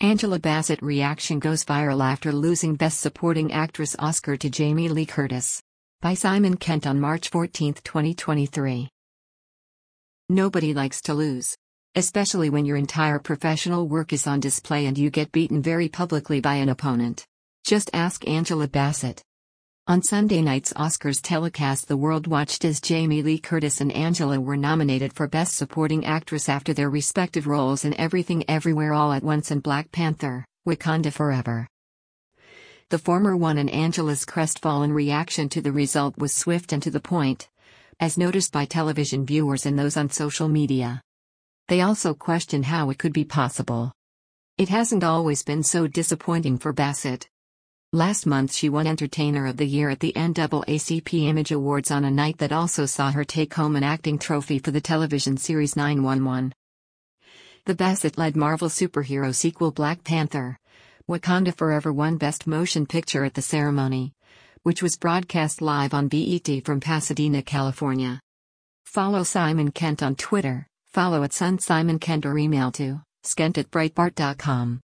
Angela Bassett reaction goes viral after losing Best Supporting Actress Oscar to Jamie Lee Curtis. By Simon Kent on March 14, 2023. Nobody likes to lose. Especially when your entire professional work is on display and you get beaten very publicly by an opponent. Just ask Angela Bassett. On Sunday night's Oscars telecast, the world watched as Jamie Lee Curtis and Angela were nominated for Best Supporting Actress after their respective roles in Everything Everywhere All at Once and Black Panther: Wakanda Forever. The former won, and Angela's crestfallen reaction to the result was swift and to the point, as noticed by television viewers and those on social media. They also questioned how it could be possible. It hasn't always been so disappointing for Bassett. Last month she won Entertainer of the Year at the NAACP Image Awards on a night that also saw her take home an acting trophy for the television series 911. The Bassett-led Marvel superhero sequel Black Panther: Wakanda Forever won Best Motion Picture at the ceremony, which was broadcast live on BET from Pasadena, California. Follow Simon Kent on Twitter, follow @SunSimonKent or email to skent@breitbart.com.